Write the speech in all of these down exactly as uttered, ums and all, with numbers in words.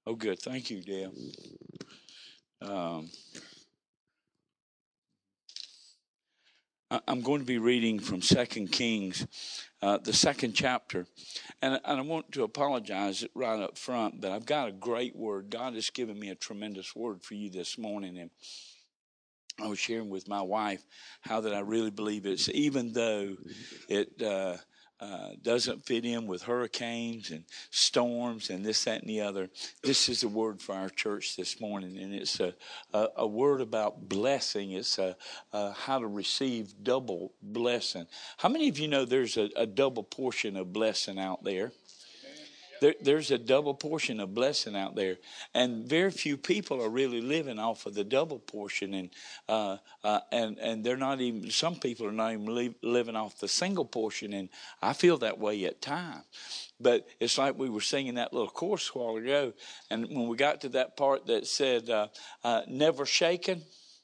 Oh, good. Thank you, Dale. Um, I- I'm going to be reading from Second Kings, uh, the second chapter. And, and I want to apologize right up front, but I've got a great word. God has given me a tremendous word for you this morning. And I was sharing with my wife how that I really believe it's, even though it uh, uh, doesn't fit in with hurricanes and storms and this, that, and the other, this is a word for our church this morning. And it's a, a, a word about blessing. It's a, a, how to receive double blessing. How many of you know there's a, a double portion of blessing out there? There, there's a double portion of blessing out there, and very few people are really living off of the double portion, and uh, uh, and and they're not even. Some people are not even li- living off the single portion, and I feel that way at times. But it's like we were singing that little chorus a while ago, and when we got to that part that said uh, uh, "Never Shaken,"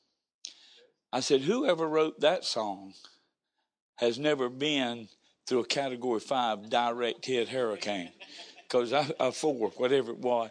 I said, "Whoever wrote that song has never been through a Category Five direct hit hurricane." Because I, I four, whatever it was,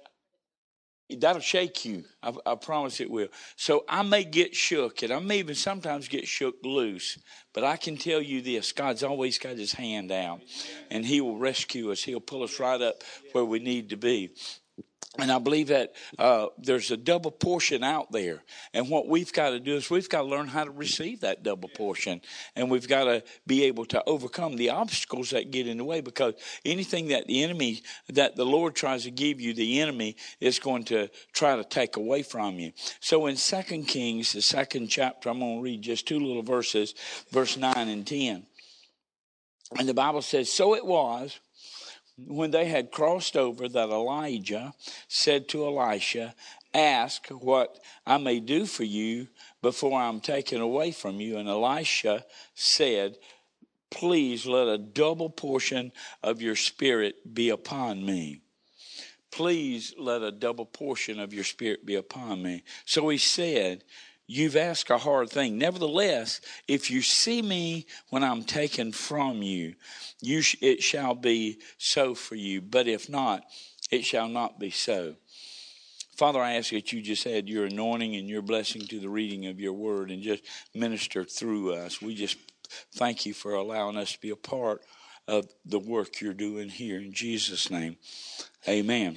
that'll shake you. I, I promise it will. So I may get shook, and I may even sometimes get shook loose. But I can tell you this: God's always got His hand out, and He will rescue us. He'll pull us right up where we need to be. And I believe that uh, there's a double portion out there. And what we've got to do is we've got to learn how to receive that double portion. And we've got to be able to overcome the obstacles that get in the way, because anything that the enemy, that the Lord tries to give you, the enemy is going to try to take away from you. So in Second Kings, the second chapter, I'm going to read just two little verses, verse nine and ten. And the Bible says, "So it was, when they had crossed over, that Elijah said to Elisha, 'Ask what I may do for you before I'm taken away from you.' And Elisha said, 'Please let a double portion of your spirit be upon me.'" Please let a double portion of your spirit be upon me. So he said, "You've asked a hard thing. Nevertheless, if you see me when I'm taken from you, you sh- it shall be so for you. But if not, it shall not be so." Father, I ask that you just add your anointing and your blessing to the reading of your word and just minister through us. We just thank you for allowing us to be a part of the work you're doing here. In Jesus' name, amen.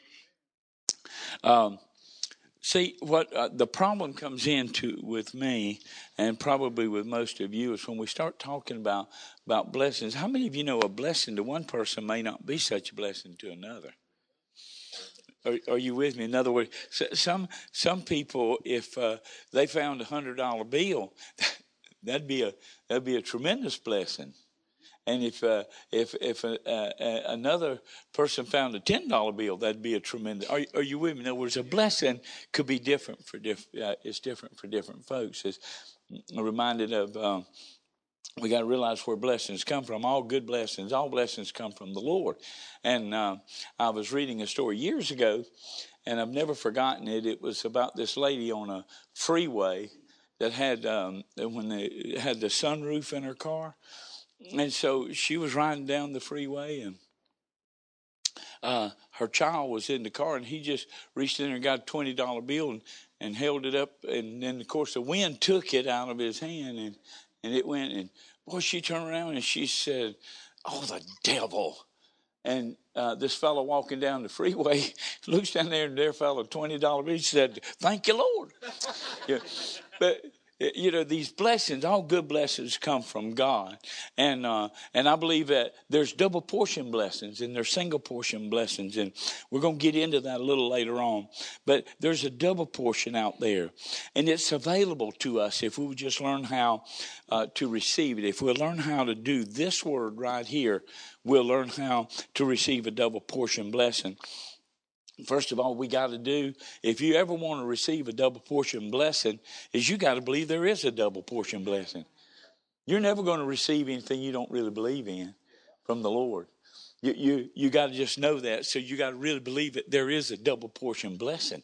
Um, See, what uh, the problem comes into with me, and probably with most of you, is when we start talking about, about blessings. How many of you know a blessing to one person may not be such a blessing to another? Are, are you with me? In other words, some some people, if uh, they found a hundred dollar bill, that'd be a that'd be a tremendous blessing. And if uh, if if uh, uh, another person found a ten dollar bill, that'd be a tremendous. Are, are you with me? In other words, a blessing could be different for diff, uh, it's different for different folks. It's, I'm reminded of. Um, we got to realize where blessings come from. All good blessings, all blessings come from the Lord. And uh, I was reading a story years ago, and I've never forgotten it. It was about this lady on a freeway that had um, when they had the sunroof in her car. And so she was riding down the freeway, and uh, her child was in the car, and he just reached in there and got a twenty dollar bill and, and held it up. And then, of course, the wind took it out of his hand, and, and it went. And, boy, she turned around, and she said, "Oh, the devil." And uh, this fellow walking down the freeway looks down there, and there fell a twenty dollar bill. He said, "Thank you, Lord." Yeah. But you know, these blessings, all good blessings come from God. And uh, and I believe that there's double portion blessings and there's single portion blessings. And we're going to get into that a little later on. But there's a double portion out there. And it's available to us if we would just learn how uh, to receive it. If we'll learn how to do this word right here, we'll learn how to receive a double portion blessing. First of all, we got to do, if you ever want to receive a double portion blessing, is you got to believe there is a double portion blessing. You're never going to receive anything you don't really believe in from the Lord. You you you got to just know that. So you got to really believe that there is a double portion blessing.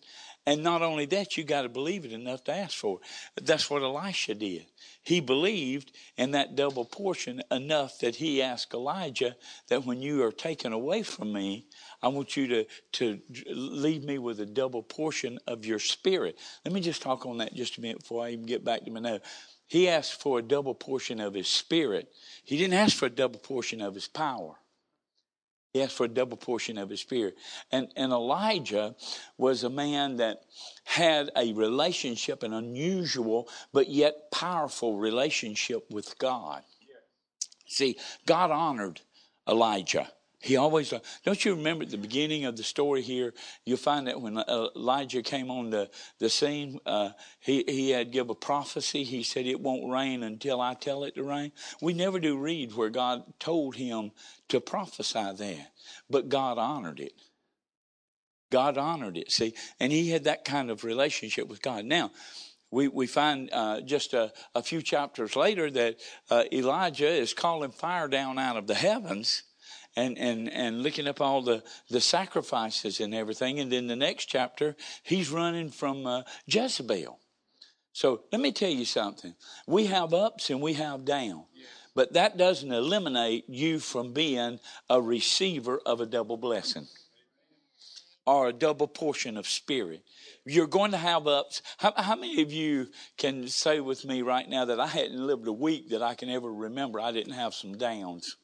And not only that, you got to believe it enough to ask for it. That's what Elisha did. He believed in that double portion enough that he asked Elijah that when you are taken away from me, I want you to, to leave me with a double portion of your spirit. Let me just talk on that just a minute before I even get back to my note. He asked for a double portion of his spirit. He didn't ask for a double portion of his power. He asked for a double portion of his spirit. And, and Elijah was a man that had a relationship, an unusual but yet powerful relationship with God. See, God honored Elijah. He always, don't you remember at the beginning of the story here, you'll find that when Elijah came on the, the scene, uh, he, he had give a prophecy. He said, it won't rain until I tell it to rain. We never do read where God told him to prophesy that, but God honored it. God honored it, see, and he had that kind of relationship with God. Now, we, we find uh, just a, a few chapters later that uh, Elijah is calling fire down out of the heavens. And, and and looking up all the, the sacrifices and everything. And then the next chapter, he's running from uh, Jezebel. So let me tell you something. We have ups and we have downs. But that doesn't eliminate you from being a receiver of a double blessing. Or a double portion of spirit. You're going to have ups. How, how many of you can say with me right now that I hadn't lived a week that I can ever remember I didn't have some downs?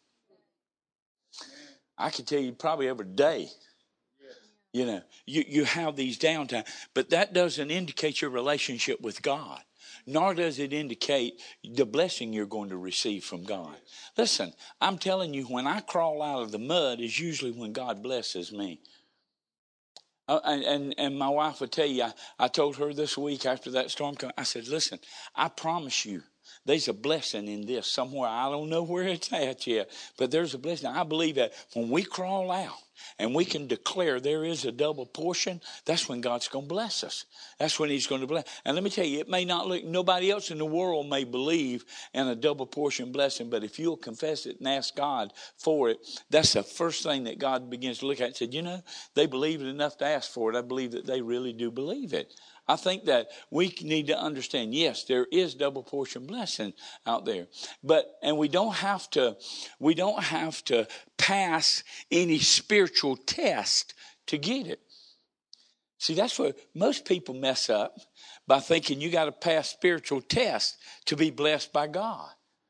I can tell you probably every day, you know, you, you have these downtime, but that doesn't indicate your relationship with God, nor does it indicate the blessing you're going to receive from God. Listen, I'm telling you, when I crawl out of the mud is usually when God blesses me. Uh, and, and and my wife would tell you, I, I told her this week after that storm came, I said, listen, I promise you, there's a blessing in this somewhere. I don't know where it's at yet, but there's a blessing. I believe that when we crawl out and we can declare there is a double portion, that's when God's going to bless us. That's when he's going to bless. And let me tell you, it may not look, nobody else in the world may believe in a double portion blessing, but if you'll confess it and ask God for it, that's the first thing that God begins to look at and said, you know, they believe it enough to ask for it. I believe that they really do believe it. I think that we need to understand, yes, there is double portion blessing out there. But, and we don't have to, we don't have to pass any spiritual test to get it. See, that's where most people mess up, by thinking you got to pass spiritual tests to be blessed by God.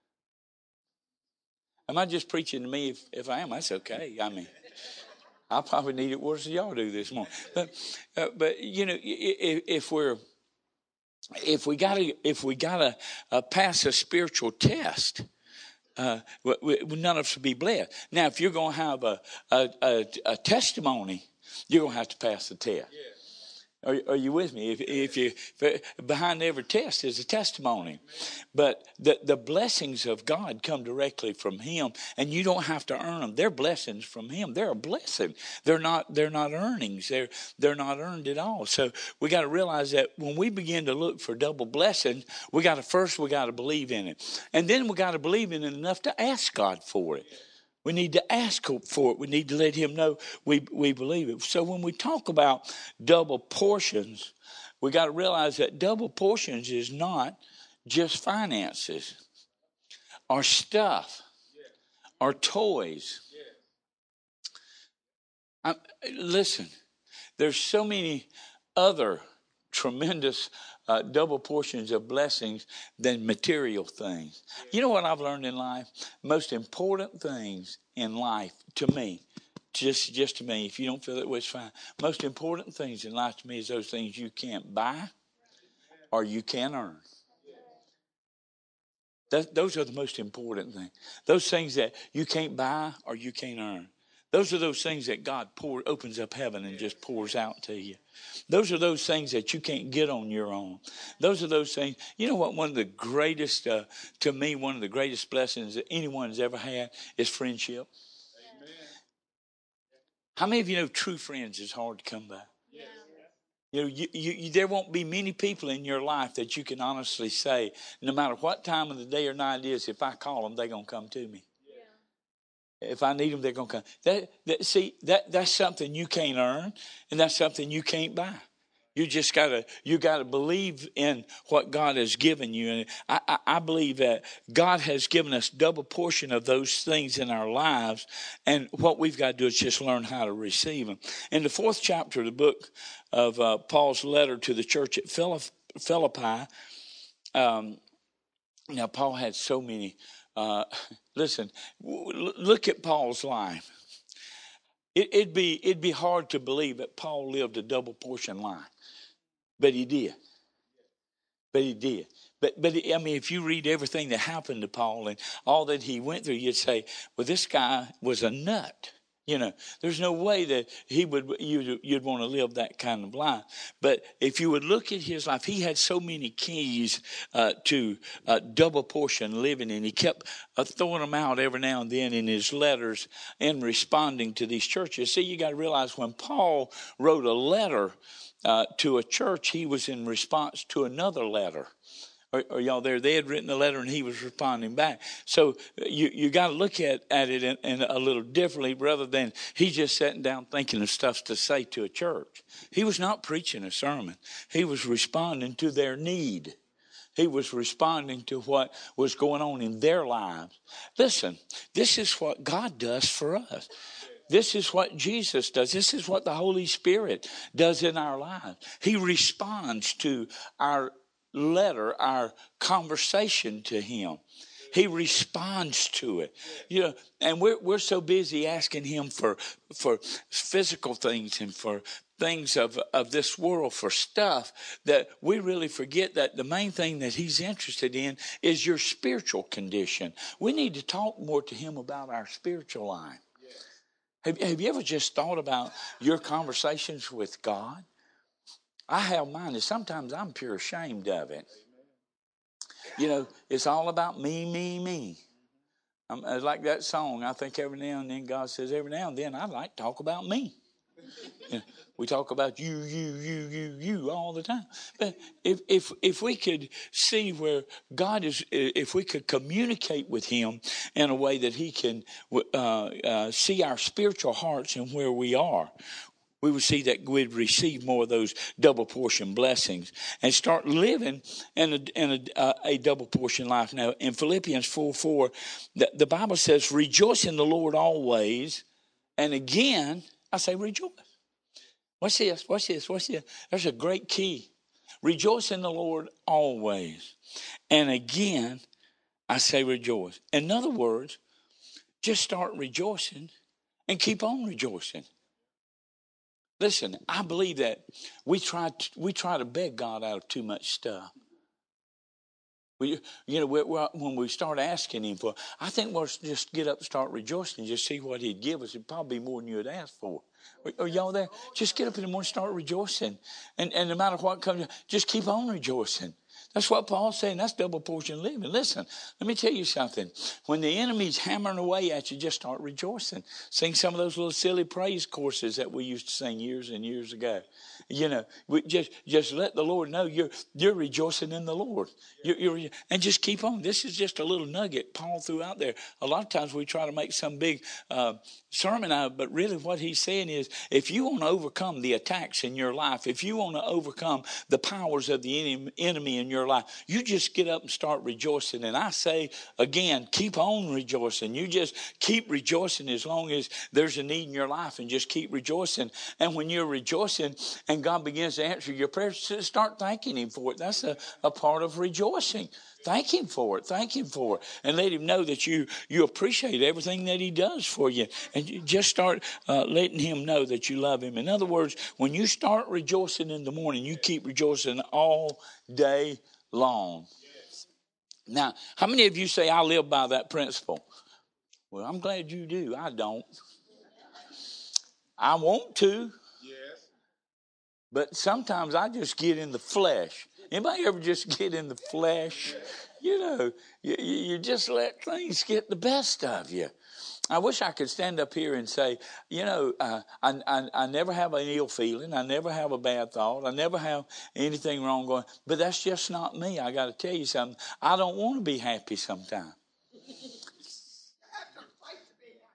Am I just preaching to me? If, if I am, that's okay. I mean, I probably need it worse than y'all do this morning. But, uh, but you know, if, if we're, if we gotta, if we gotta uh, pass a spiritual test, uh, we, we, none of us will be blessed. Now, if you're going to have a, a, a, a testimony, you're going to have to pass the test. Yeah. Are, are you with me? If, if you if behind every test is a testimony, but the the blessings of God come directly from Him, and you don't have to earn them. They're blessings from Him. They're a blessing. They're not they're not earnings. They're they're not earned at all. So we got to realize that when we begin to look for double blessings, we got to first we got to believe in it, and then we got to believe in it enough to ask God for it. We need to ask for it. We need to let him know we, we believe it. So when we talk about double portions, we got to realize that double portions is not just finances or stuff or toys. I, listen, there's so many other tremendous uh, double portions of blessings than material things. You know what I've learned in life? Most important things in life to me, just just to me, if you don't feel that way, it's fine. Most important things in life to me is those things you can't buy or you can't earn. That, those are the most important things. Those things that you can't buy or you can't earn. Those are those things that God pour, opens up heaven and just pours out to you. Those are those things that you can't get on your own. Those are those things. You know what? One of the greatest, uh, to me, one of the greatest blessings that anyone's ever had is friendship. Amen. How many of you know true friends is hard to come by? Yes. You know, you, you, you, there won't be many people in your life that you can honestly say, no matter what time of the day or night it is, if I call them, they're going to come to me. If I need them, they're going to come. That, that, see, that, that's something you can't earn, and that's something you can't buy. You just gotta, you gotta believe in what God has given you, and I, I, I believe that God has given us double portion of those things in our lives, and what we've got to do is just learn how to receive them. In the fourth chapter of the book of uh, Paul's letter to the church at Philippi, um, now Paul had so many. Uh, listen, look at Paul's life. It, it'd be it'd be hard to believe that Paul lived a double portion life. But he did. But he did. But, but I mean, if you read everything that happened to Paul and all that he went through, you'd say, well, this guy was a nut. You know, there's no way that he would, you'd, you'd want to live that kind of life. But if you would look at his life, he had so many keys uh, to uh, double portion living, and he kept uh, throwing them out every now and then in his letters and responding to these churches. See, you got to realize when Paul wrote a letter uh, to a church, he was in response to another letter. Are, are y'all there? They had written a letter and he was responding back. So you you got to look at, at it in, in a little differently rather than he just sitting down thinking of stuff to say to a church. He was not preaching a sermon. He was responding to their need. He was responding to what was going on in their lives. Listen, this is what God does for us. This is what Jesus does. This is what the Holy Spirit does in our lives. He responds to our letter, our conversation to him. He responds to it. You know, and we're we're so busy asking him for for physical things and for things of, of this world, for stuff, that we really forget that the main thing that he's interested in is your spiritual condition. We need to talk more to him about our spiritual life. Have, have you ever just thought about your conversations with God? I have mine, and sometimes I'm pure ashamed of it. You know, it's all about me, me, me. I'm, like that song, I think every now and then God says, every now and then I'd like to talk about me. You know, we talk about you, you, you, you, you all the time. But if if if we could see where God is, if we could communicate with him in a way that he can uh, uh, see our spiritual hearts and where we are, we would see that we'd receive more of those double portion blessings and start living in a, in a, uh, a double portion life. Now, in Philippians four four, the, the Bible says, rejoice in the Lord always. And again, I say rejoice. What's this? What's this? What's this? There's a great key. Rejoice in the Lord always. And again, I say rejoice. In other words, just start rejoicing and keep on rejoicing. Listen, I believe that we try to, we try to beg God out of too much stuff. We, you know, we're, we're, when we start asking him for, I think we'll just get up and start rejoicing and just see what he'd give us. It'd probably be more than you had asked for. Are, are y'all there? Just get up in the morning and start rejoicing. And, and no matter what comes, just keep on rejoicing. That's what Paul's saying. That's double portion living. Listen, let me tell you something. When the enemy's hammering away at you, just start rejoicing. Sing some of those little silly praise courses that we used to sing years and years ago. You know, we just just let the Lord know you're you're rejoicing in the Lord. You're, you're, and just keep on. This is just a little nugget Paul threw out there. A lot of times we try to make some big uh, sermon out of it, but really what he's saying is, if you want to overcome the attacks in your life, if you want to overcome the powers of the enemy in your life, you just get up and start rejoicing. And I say again, keep on rejoicing. You just keep rejoicing as long as there's a need in your life, and just keep rejoicing. And when you're rejoicing and God begins to answer your prayers, start thanking him for it. That's a, a part of rejoicing. Thank him for it. Thank him for it. And let him know that you, you appreciate everything that he does for you. And you just start uh, letting him know that you love him. In other words, when you start rejoicing in the morning, you keep rejoicing all day long. Now, how many of you say, I live by that principle? Well, I'm glad you do. I don't. I want to. But sometimes I just get in the flesh. Anybody ever just get in the flesh? You know, you, you just let things get the best of you. I wish I could stand up here and say, you know, uh, I, I, I never have an ill feeling. I never have a bad thought. I never have anything wrong going. But that's just not me. I got to tell you something. I don't want to be happy sometimes.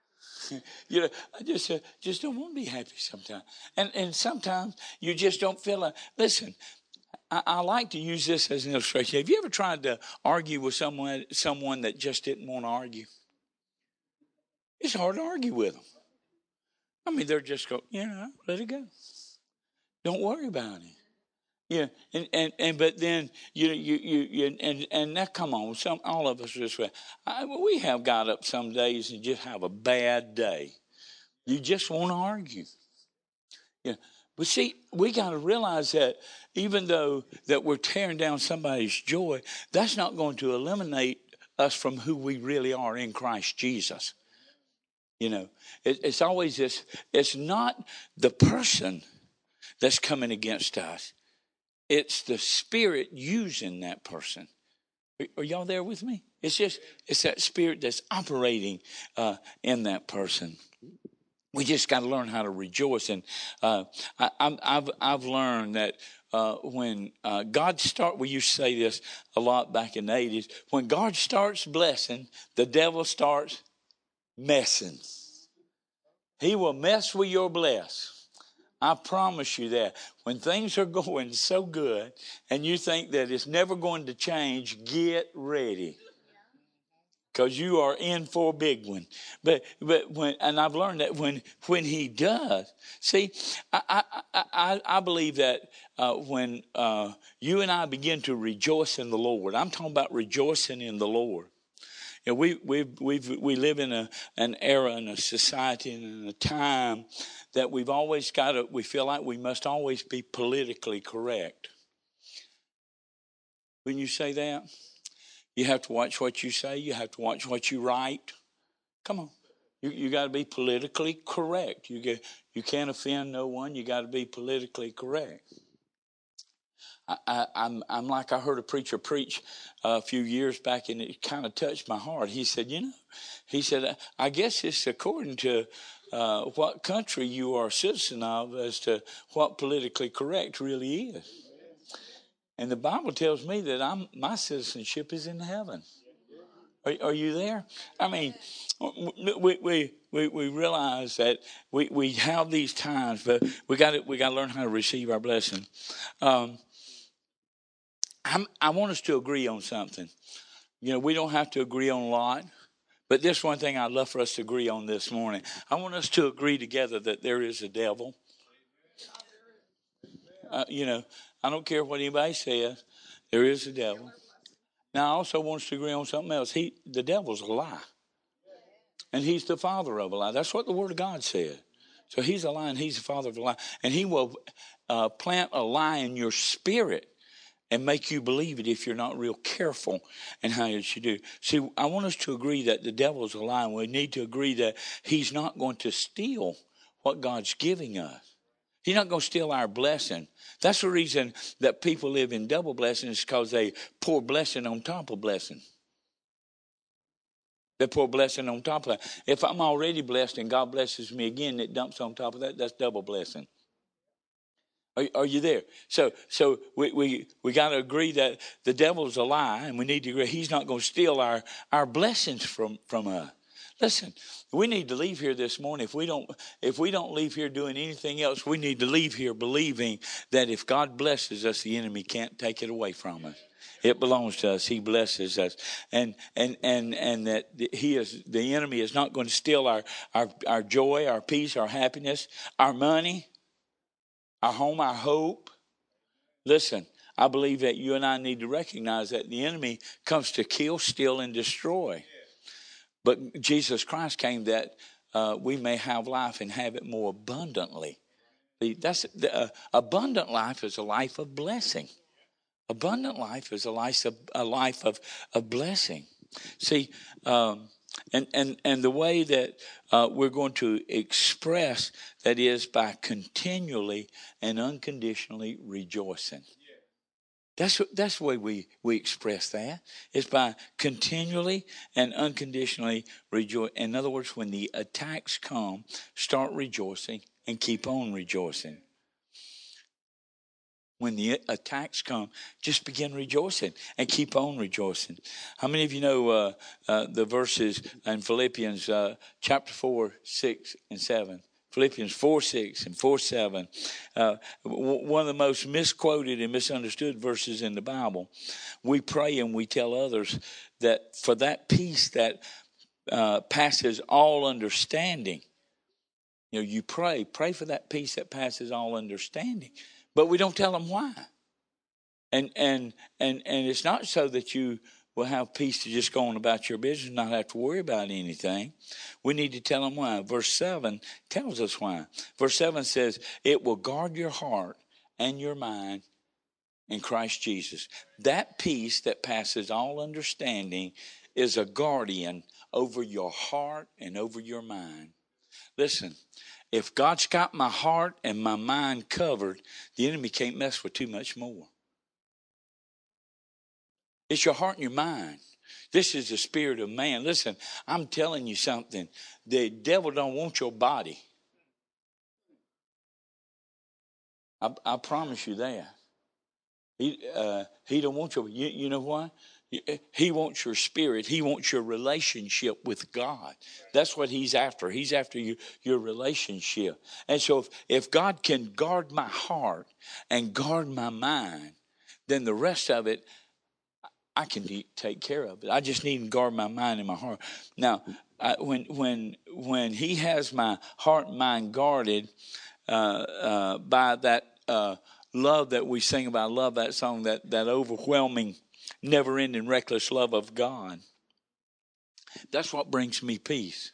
You know, I just uh, just don't want to be happy sometimes. And and sometimes you just don't feel like, listen, I, I like to use this as an illustration. Have you ever tried to argue with someone someone that just didn't want to argue? It's hard to argue with them. I mean, they're just go, yeah, let it go. Don't worry about it. Yeah, and, and, and but then you you you, you and and that come on, some all of us are this way. I, we have got up some days and just have a bad day. You just want to argue. Yeah, but see, we got to realize that even though that we're tearing down somebody's joy, that's not going to eliminate us from who we really are in Christ Jesus. You know, it, it's always this. It's not the person that's coming against us. It's the spirit using that person. Are, are y'all there with me? It's just, it's that spirit that's operating uh, in that person. We just got to learn how to rejoice. And uh, I, I've, I've learned that uh, when uh, God start, we used to say this a lot back in the eighties, when God starts blessing, the devil starts messing. He will mess with your bless. I promise you that. When things are going so good and you think that it's never going to change, get ready. Because you are in for a big one. But but when and I've learned that when when he does, see, I I I, I believe that uh, when uh, you and I begin to rejoice in the Lord, I'm talking about rejoicing in the Lord. You know, we we we we live in a an era and a society and in a time that we've always got to. We feel like we must always be politically correct. When you say that, you have to watch what you say. You have to watch what you write. Come on, you you got to be politically correct. You get you can't offend no one. You got to be politically correct. I, I, I'm I'm like I heard a preacher preach a few years back, and it kind of touched my heart. He said, you know, he said, I guess it's according to uh, what country you are a citizen of as to what politically correct really is. And the Bible tells me that I'm my citizenship is in heaven. Are, are you there? I mean, we we we, we realize that we, we have these times, but we got to we got to learn how to receive our blessing. Um, I'm, I want us to agree on something. You know, we don't have to agree on a lot, but this one thing I'd love for us to agree on this morning. I want us to agree together that there is a devil. Uh, you know, I don't care what anybody says. There is a devil. Now, I also want us to agree on something else. He, the devil's a lie, and he's the father of a lie. That's what the Word of God said. So he's a lie, and he's the father of a lie, and he will uh, plant a lie in your spirit and make you believe it if you're not real careful in how you should do. See, I want us to agree that the devil's a lie. We need to agree that he's not going to steal what God's giving us. He's not going to steal our blessing. That's the reason that people live in double blessings, because they pour blessing on top of blessing. They pour blessing on top of that. If I'm already blessed and God blesses me again, it dumps on top of that, that's double blessing. Are, are you there? So so we, we, we got to agree that the devil's a lie, and we need to agree he's not going to steal our, our blessings from, from us. Listen, we need to leave here this morning. If we don't if we don't leave here doing anything else, we need to leave here believing that if God blesses us, the enemy can't take it away from us. It belongs to us. He blesses us. And and and and that he is the enemy is not going to steal our, our, our joy, our peace, our happiness, our money, our home, our hope. Listen, I believe that you and I need to recognize that the enemy comes to kill, steal, and destroy. But Jesus Christ came that uh, we may have life and have it more abundantly. That's the, uh, abundant life is a life of blessing. Abundant life is a life of a life of, of blessing. See, um, and and and the way that uh, we're going to express that is by continually and unconditionally rejoicing. That's that's the way we, we express that. It's by continually and unconditionally rejoice. In other words, when the attacks come, start rejoicing and keep on rejoicing. When the attacks come, just begin rejoicing and keep on rejoicing. How many of you know uh, uh, the verses in Philippians uh, chapter four, six, and seven? Philippians four, six, and four, seven. Uh, w- one of the most misquoted and misunderstood verses in the Bible. We pray and we tell others that for that peace that uh, passes all understanding. You know, you pray, pray for that peace that passes all understanding. But we don't tell them why. And and and and it's not so that you will have peace to just go on about your business, not have to worry about anything. We need to tell them why. Verse seven tells us why. Verse seven says, it will guard your heart and your mind in Christ Jesus. That peace that passes all understanding is a guardian over your heart and over your mind. Listen, if God's got my heart and my mind covered, the enemy can't mess with too much more. It's your heart and your mind. This is the spirit of man. Listen, I'm telling you something. The devil don't want your body. I, I promise you that. He uh, he don't want your. You, you know why? He wants your spirit. He wants your relationship with God. That's what he's after. He's after you, your relationship. And so if, if God can guard my heart and guard my mind, then the rest of it, I can de- take care of it. I just need to guard my mind and my heart. Now, I, when when when he has my heart and mind guarded uh, uh, by that uh, love that we sing about, love that song, that that overwhelming, never-ending, reckless love of God. That's what brings me peace.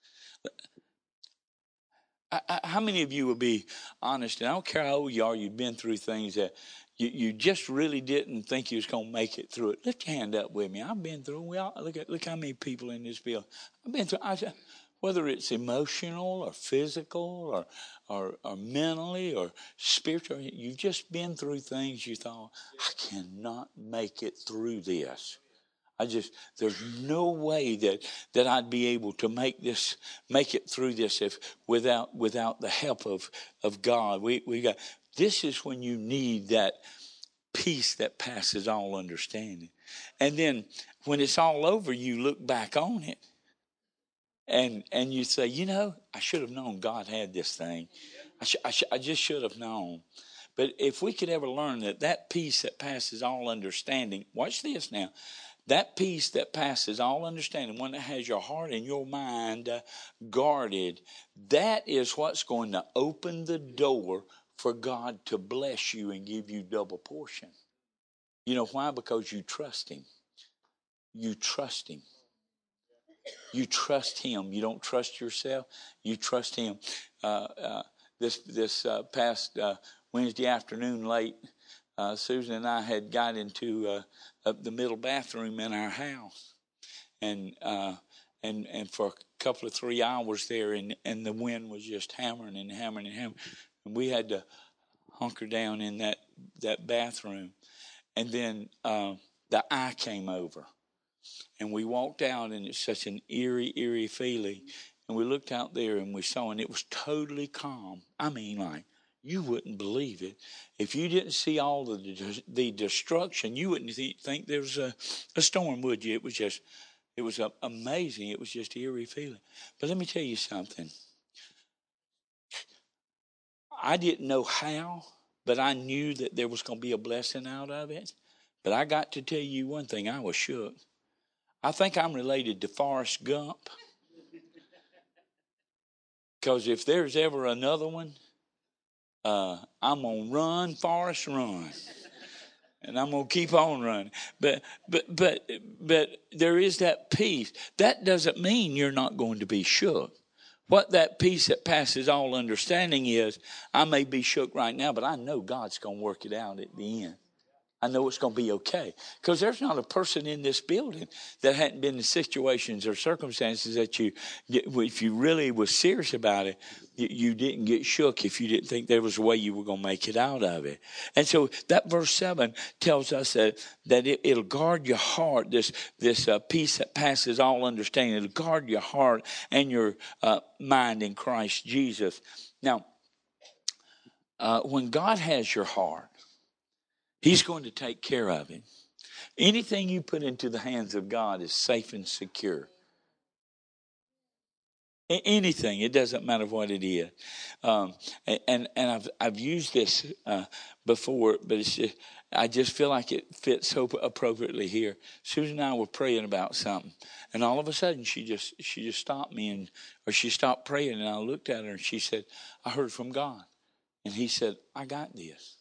I, I, how many of you will be honest? And I don't care how old you are, you've been through things that you, you just really didn't think you was going to make it through it. Lift your hand up with me. I've been through. We all look at look how many people in this building. I've been through. I, whether it's emotional or physical or, or or mentally or spiritual, you've just been through things you thought, I cannot make it through this. I just, there's no way that, that I'd be able to make this, make it through this if without without the help of, of God. We we got this is when you need that peace that passes all understanding. And then when it's all over, you look back on it and and you say, you know, I should have known God had this thing. I sh- I, sh- I just should have known. But if we could ever learn that that peace that passes all understanding, watch this now. That peace that passes all understanding, one that has your heart and your mind uh, guarded, that is what's going to open the door for God to bless you and give you double portion. You know why? Because you trust him. You trust him. You trust him. You don't trust yourself. You trust him. Uh, uh, this this uh, past uh, Wednesday afternoon late, Uh, Susan and I had got into uh, uh, the middle bathroom in our house, and uh, and and for a couple of three hours there, and, and the wind was just hammering and hammering and hammering, and we had to hunker down in that that bathroom, and then uh, the eye came over, and we walked out, and it's such an eerie, eerie feeling, and we looked out there and we saw, and it was totally calm. I mean, like. You wouldn't believe it. If you didn't see all the the destruction, you wouldn't think there was a, a storm, would you? It was just, it was amazing. It was just an eerie feeling. But let me tell you something. I didn't know how, but I knew that there was going to be a blessing out of it. But I got to tell you one thing. I was shook. I think I'm related to Forrest Gump. Because if there's ever another one, Uh, I'm gonna run, Forrest, run, and I'm gonna keep on running. But but but but there is that peace. That doesn't mean you're not going to be shook. What that peace that passes all understanding is, I may be shook right now, but I know God's gonna work it out at the end. I know it's going to be okay. Because there's not a person in this building that hadn't been in situations or circumstances that you, if you really was serious about it, you didn't get shook if you didn't think there was a way you were going to make it out of it. And so that verse seven tells us that, that it, it'll guard your heart, this, this uh, peace that passes all understanding. It'll guard your heart and your uh, mind in Christ Jesus. Now, uh, when God has your heart, He's going to take care of it. Anything you put into the hands of God is safe and secure. Anything, it doesn't matter what it is. Um, and and I've I've used this uh, before, but it's just, I just feel like it fits so appropriately here. Susan and I were praying about something, and all of a sudden she just she just stopped me, and or she stopped praying, and I looked at her, and she said, "I heard from God," and He said, "I got this."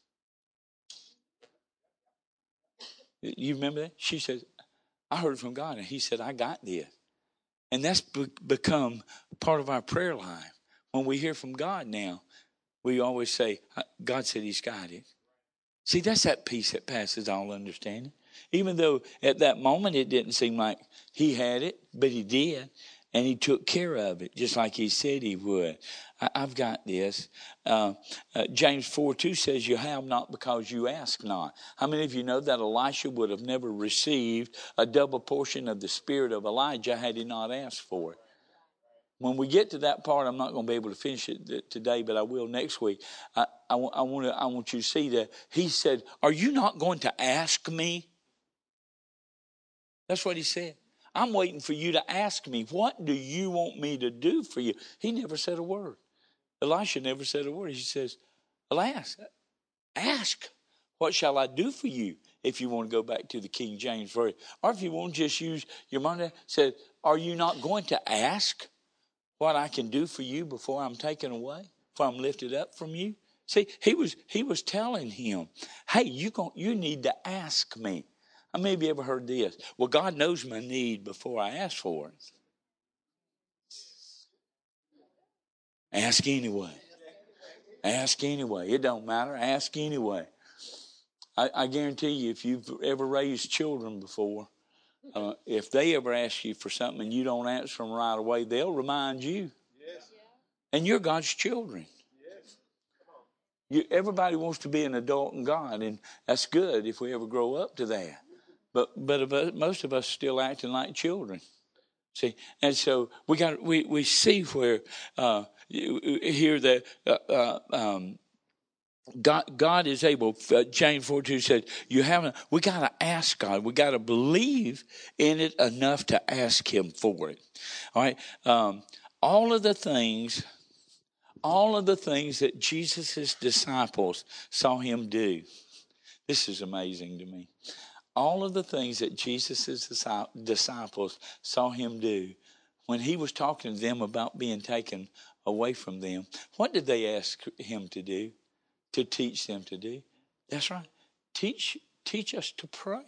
You remember that? She said, "I heard from God," and He said, "I got this." And that's be- become part of our prayer life. When we hear from God now, we always say, God said He's got it. See, that's that peace that passes all understanding. Even though at that moment it didn't seem like He had it, but He did. And He took care of it, just like He said He would. I, I've got this. Uh, uh, James four two says, you have not because you ask not. How many of you know that Elisha would have never received a double portion of the spirit of Elijah had he not asked for it? When we get to that part, I'm not going to be able to finish it today, but I will next week. I, I, I, want to, I want you to see that He said, are you not going to ask me? That's what He said. I'm waiting for you to ask me, what do you want me to do for you? He never said a word. Elisha never said a word. He says, alas, ask, what shall I do for you? If you want to go back to the King James Version. Or if you want to just use your mind, said, are you not going to ask what I can do for you before I'm taken away, before I'm lifted up from you? See, he was he was telling him, hey, you gon- you need to ask me. I may have ever heard this. Well, God knows my need before I ask for it. Ask anyway. Ask anyway. It don't matter. Ask anyway. I, I guarantee you, if you've ever raised children before, uh, if they ever ask you for something and you don't answer them right away, they'll remind you. And you're God's children. You, everybody wants to be an adult in God, and that's good if we ever grow up to that. But but most of us are still acting like children. See, and so we got we we see where uh, here that uh, uh, um, God God is able. Uh, James four two said, "You haven't." We got to ask God. We got to believe in it enough to ask Him for it. All right. Um, all of the things. All of the things that Jesus' disciples saw Him do. This is amazing to me. All of the things that Jesus' disciples saw Him do when He was talking to them about being taken away from them, what did they ask Him to do? To teach them to do? That's right. Teach, teach us to pray.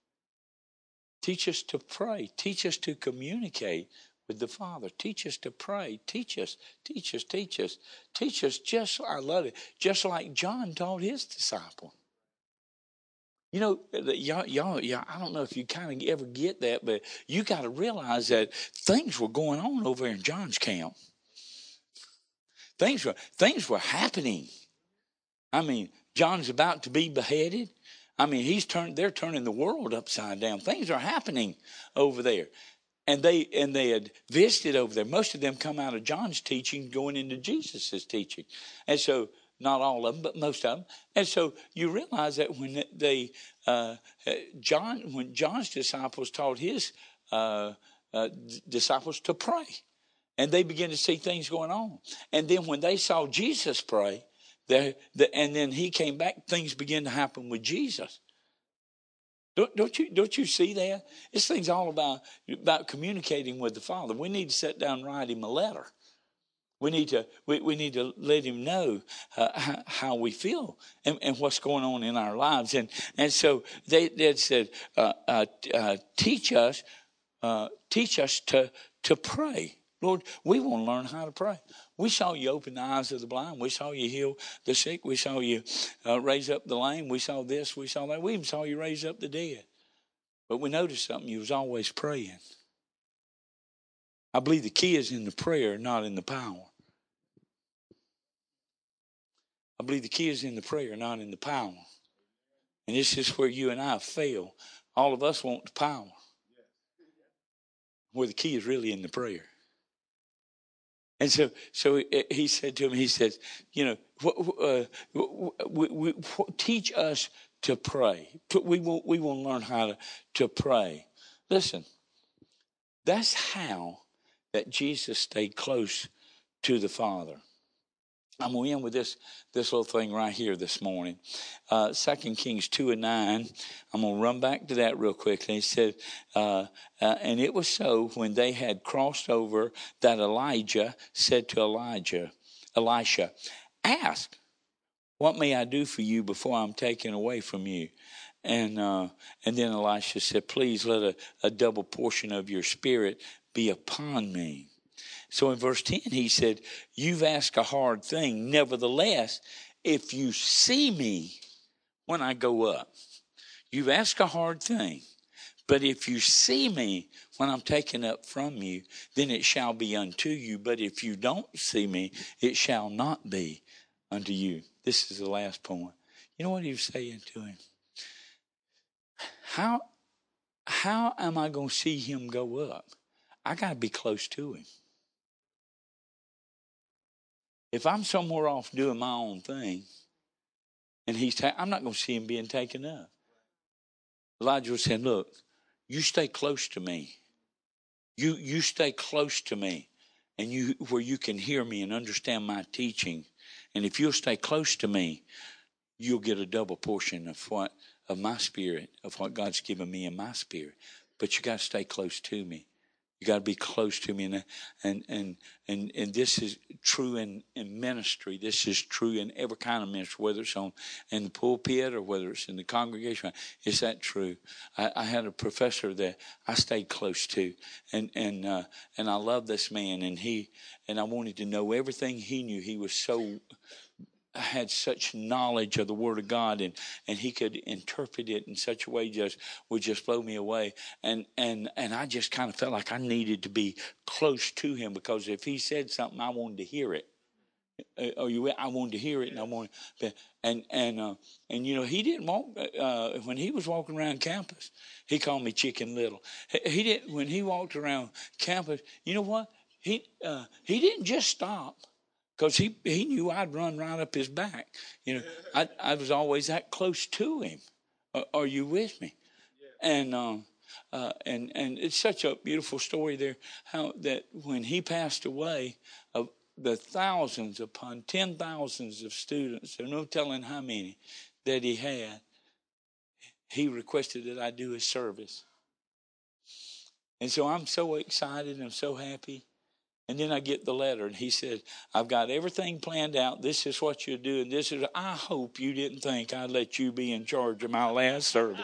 Teach us to pray. Teach us to communicate with the Father. Teach us to pray. Teach us, teach us, teach us. Teach us just, I love it, just like John taught his disciple. You know, y'all, y'all, y'all, I don't know if you kind of ever get that, but you got to realize that things were going on over in John's camp. Things were, things were happening. I mean, John's about to be beheaded. I mean, he's turned, they're turning the world upside down. Things are happening over there. And they and they had visited over there. Most of them come out of John's teaching, going into Jesus' teaching. And so, not all of them, but most of them. And so you realize that when they, uh, John, when John's disciples taught his uh, uh, disciples to pray, and they began to see things going on. And then when they saw Jesus pray, the, and then He came back, things began to happen with Jesus. Don't, don't you don't you see that? This thing's all about about communicating with the Father. We need to sit down and write Him a letter. We need to we, we need to let Him know uh, how, how we feel and, and what's going on in our lives. And and so they they said, uh, uh, uh, teach us uh, teach us to to pray. Lord, we want to learn how to pray. We saw You open the eyes of the blind. We saw You heal the sick. We saw You uh, raise up the lame. We saw this. We saw that. We even saw You raise up the dead. But we noticed something. You was always praying. I believe the key is in the prayer, not in the power. I believe the key is in the prayer, not in the power. And this is where you and I fail. All of us want the power, where the key is really in the prayer. And so, so he said to him, he says, you know, uh, we, we, teach us to pray. We will, we will learn how to, to pray. Listen, that's how that Jesus stayed close to the Father. I'm going to end with this, this little thing right here this morning. Uh, Second Kings two and nine. I'm going to run back to that real quickly. He said, uh, uh, and it was so when they had crossed over that Elijah said to Elijah, Elisha, ask, what may I do for you before I'm taken away from you? And uh, and then Elisha said, please let a, a double portion of your spirit be upon me. So in verse ten, he said, you've asked a hard thing. Nevertheless, if you see me when I go up, you've asked a hard thing. But if you see me when I'm taken up from you, then it shall be unto you. But if you don't see me, it shall not be unto you. This is the last point. You know what he was saying to him? How, how am I going to see him go up? I got to be close to him. If I'm somewhere off doing my own thing, and he's, ta- I'm not going to see him being taken up. Elijah was saying, look, you stay close to me. You you stay close to me, and you where you can hear me and understand my teaching. And if you'll stay close to me, you'll get a double portion of what of my spirit, of what God's given me in my spirit. But you got to stay close to me. You got to be close to me, and and and and and this is true in, in ministry. This is true in every kind of ministry, whether it's on in the pulpit or whether it's in the congregation. Is that true? I, I had a professor that I stayed close to, and and uh, and I love this man, and he and I wanted to know everything he knew. He was so. Had such knowledge of the Word of God, and, and he could interpret it in such a way just would just blow me away. And and and I just kind of felt like I needed to be close to him, because if he said something, I wanted to hear it. Are you? I wanted to hear it, and I wanted, and and uh, and you know, he didn't walk uh, when he was walking around campus. He called me Chicken Little. He, he didn't when he walked around campus. You know what? He uh, he didn't just stop. Because he, he knew I'd run right up his back. You know, I I was always that close to him. Uh, are you with me? And um, uh, and and it's such a beautiful story there. How that when he passed away, of the thousands upon ten thousands of students, there's no telling how many that he had, he requested that I do his service. And so I'm so excited. I'm so happy. And then I get the letter, and he said, I've got everything planned out. This is what you're doing. This is, I hope you didn't think I'd let you be in charge of my last service.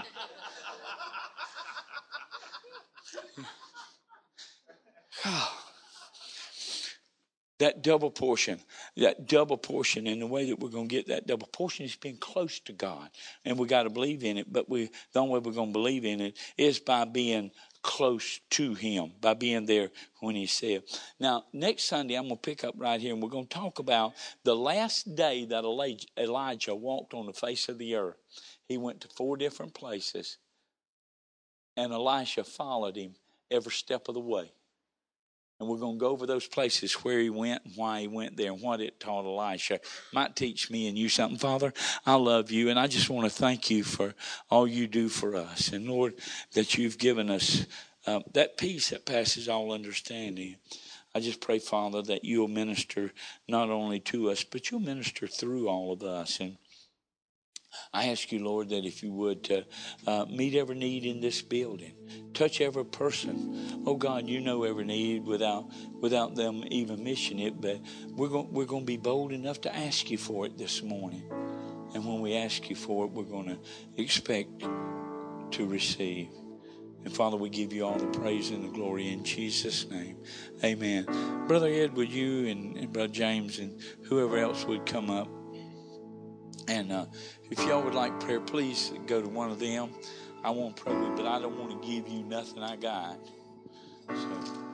That double portion, that double portion, and the way that we're going to get that double portion is being close to God. And we got to believe in it, but we the only way we're going to believe in it is by being close to him, by being there when he said. Now, next Sunday, I'm going to pick up right here, and we're going to talk about the last day that Elijah walked on the face of the earth. He went to four different places, and Elisha followed him every step of the way. And we're going to go over those places where he went and why he went there and what it taught Elisha. Might teach me and you something. Father, I love you, and I just want to thank you for all you do for us. And, Lord, that you've given us uh, that peace that passes all understanding. I just pray, Father, that you'll minister not only to us, but you'll minister through all of us. And I ask you, Lord, that if you would uh, uh, meet every need in this building, touch every person. Oh God, you know every need without without them even mentioning it. But we're going we're going to be bold enough to ask you for it this morning. And when we ask you for it, we're going to expect to receive. And Father, we give you all the praise and the glory in Jesus' name. Amen. Brother Ed, would you and, and Brother James and whoever else would come up? And uh, if y'all would like prayer, please go to one of them. I won't pray with you, but I don't want to give you nothing I got. So.